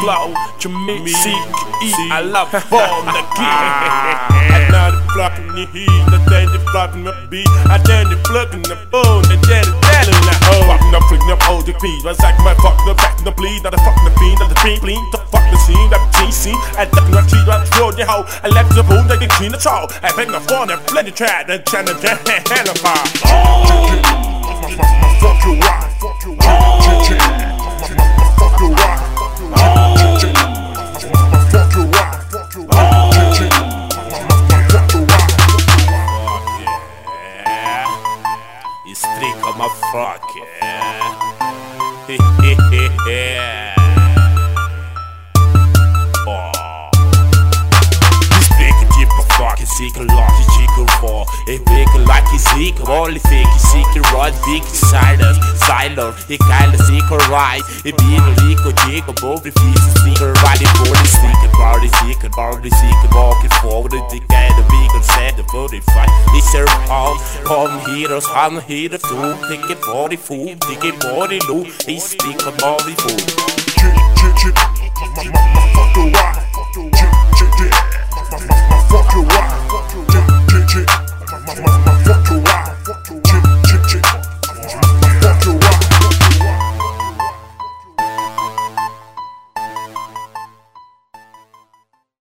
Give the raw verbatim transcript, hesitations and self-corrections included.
flow to me, seek, eat, I love born again. I know the flocking the heat, I think the flocking the beat, I think the flocking the bone, and then the dead in the hole. Fucking up, freaking up, hold your feet, one second, my fuck the back, the bleed, not the fucking the fiend, not the fiend, bleed, the fuck the scene, that T C, I duck the tree, I throw the hoe, I left the pool, they can clean the tall, I bang the phone, and blend the trap, and channel, and hand of fire. Fuck you, why? Fuck you, why? Fuck you, why? Streak on my fuck, yeah. Oh. This big deep of fucking secret lock is chicken for. A big like his secret, only fake is secret rod, big silence, silent, a kind of secret ride. A big leak or jig above the feet, secret riding for the secret, body secret, body secret, walking forward, the guy, the big and sad, the body fight. It's a home, home heroes, home heroes, too. Take it body food, take it body loot, he's stick on body food. Chick, chick, chick, my, my, my, fuck the rock.